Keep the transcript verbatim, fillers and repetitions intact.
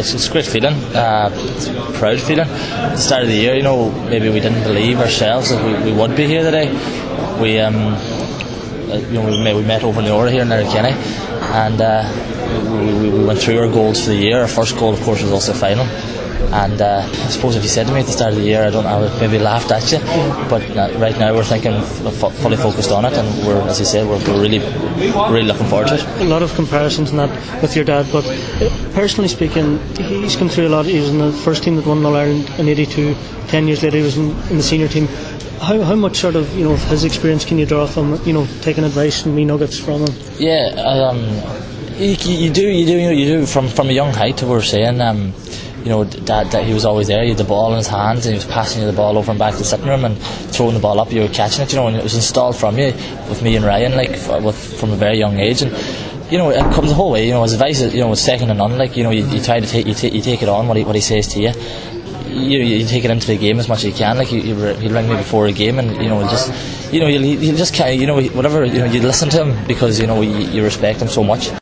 it's, it's a great feeling, uh, it's a proud feeling. At the start of the year, you know, maybe we didn't believe ourselves that we, we would be here today. We, um, you know, we met, we met over in the Ora here in Letterkenny, and uh, we, we went through our goals for the year. Our first goal, of course, was also final. And uh, I suppose if you said to me at the start of the year, I don't, I would maybe laughed at you. But uh, right now we're thinking f- fully focused on it, and we're, as you said, we're, we're really, really looking forward to it. A lot of comparisons in that with your dad, but personally speaking, he's come through a lot. He was in the first team that won All Ireland in eighty-two. Ten years later, he was in, in the senior team. How how much sort of you know of his experience can you draw from you know taking advice and wee nuggets from him? Yeah, um, you, you do, you do, you do from from a young height. We're saying. Um, You know, that, that he was always there. He had the ball in his hands, and he was passing you the ball over and back to the sitting room and throwing the ball up. You were catching it, you know, and it was installed from you with me and Ryan, like with, from a very young age. And you know, it comes the whole way. You know, his advice is, you know, was second to none. Like you know, you, you try to take you, t- you take it on what he what he says to you. You you take it into the game as much as you can. Like you, you he'll ring me before a game, and you know, just you know, you you just can't, you know, whatever, you know, you listen to him because you know you, you respect him so much.